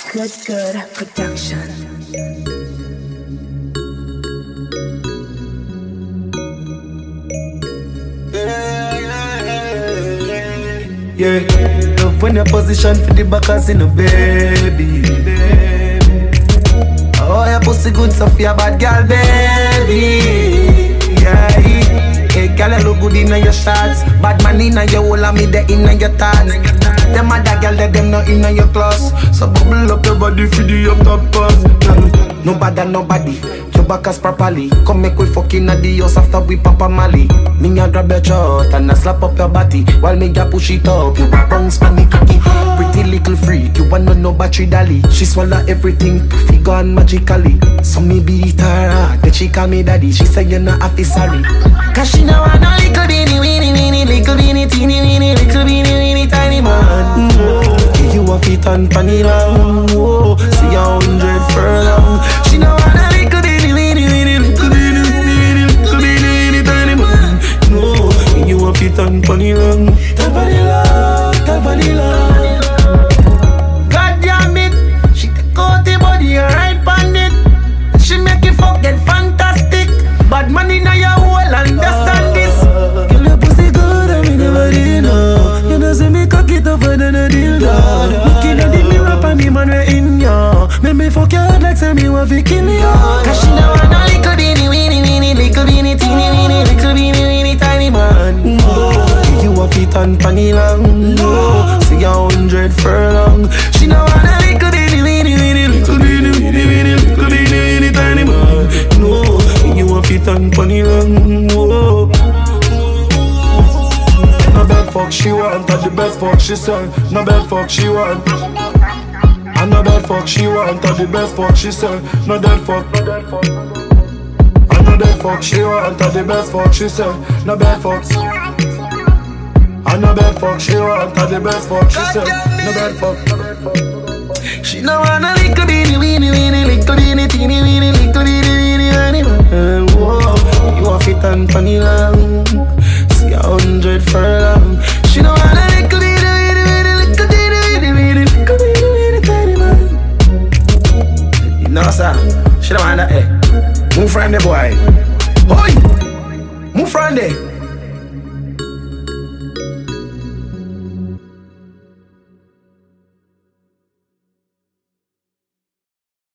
Good production. Yeah, love when your position for the backers in a baby. Oh, your pussy good, so for your bad girl, baby. Yeah, hey, girl, you look good in your shots. Bad man in your hole, and me there in your thoughts. Them other girl, them not in your class. So bubble up your body for the up top pass. No bad and nobody, your back us properly. Come make we fucking at the house after we pop a Mali. Me a grab your shot and I slap up your body while me a push it up. You bounce pan cocky, pretty little freak. You wanna know battery dolly? She swallow everything, puffy gone magically. So me beat her hard, then she call me daddy. She say you not happy sorry, cause she know I know little beanie weenie weenie, little beanie teeny weenie, little beanie weenie tiny man. Give you a fit and panny long, see 100 furlong. She know I know little beanie weenie weenie, little beanie weenie, little beanie weenie tiny man. No, give you a fit and panny long, tell panny long, tell panny long. God damn it, she take out the body and ride pan it. She make it fuck get fantastic. Bad man in your hole, understand this. Girl, your pussy good and me never did know. You know say me cock it tougher than a dildo. Looking at the mirror and me man we in ya. Make me fuck your head like say me want to kill ya. Cause she know I know little beanie weenie weenie, little beanie teeny weenie, little beanie weenie tiny man. Give you a fit and panny long, see 100 furlong. She know I know little beanie weenie weenie, little beanie weenie weenie, little beanie weenie tiny man. No, you a fit and panny long. No bad fuck she want, and the best fuck she sell. No bad fuck she want, and no bad fuck she want, and the best fuck she sell. No dead fuck, and no dead fuck she want, and the best fuck she sell. No bad fucks, and no bad fuck she want, and the best fuck she sell. No bad fuck. She know I know little beanie weenie weenie, little beanie teeny weenie, little beanie weenie animal. Whoa, you a fit and funny long, see 100 furlong. She know I know little beanie weenie weenie, little beanie weenie, little beanie weenie tiny man. You know sir, she don't want that. Move from the boy, oi, move from there.